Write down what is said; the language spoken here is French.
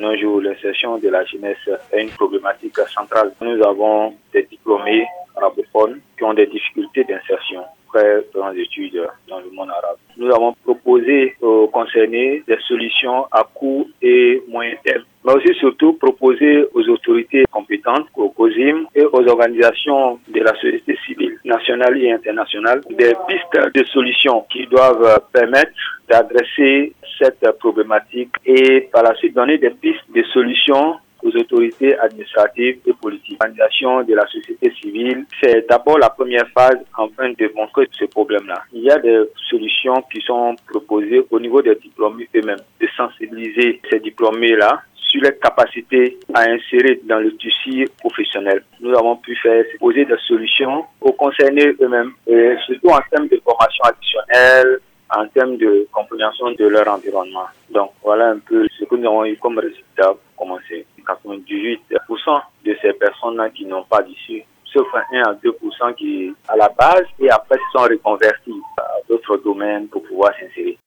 nos jours, l'insertion de la jeunesse est une problématique centrale. Nous avons des diplômés arabophones qui ont des difficultés d'insertion après leurs études dans le monde arabe. Nous avons proposé aux concernés des solutions à court et moyen terme, mais aussi surtout proposer aux autorités compétentes, aux COSIM et aux organisations de la société civile nationale et internationale des pistes de solutions qui doivent permettre d'adresser cette problématique et par la suite donner des pistes de solutions aux autorités administratives et politiques. L'organisation de la société civile, c'est d'abord la première phase afin de montrer ce problème-là. Il y a des solutions qui sont proposées au niveau des diplômés eux-mêmes, de sensibiliser ces diplômés-là sur les capacités à insérer dans le tissu professionnel. Nous avons pu poser des solutions aux concernés eux-mêmes, et surtout en termes de formation additionnelle, en termes de compréhension de leur environnement. Donc voilà un peu ce que nous avons eu comme résultat pour commencer. 98% de ces personnes-là qui n'ont pas d'issue, sauf 1 à 2% qui à la base et après sont reconvertis à d'autres domaines pour pouvoir s'insérer.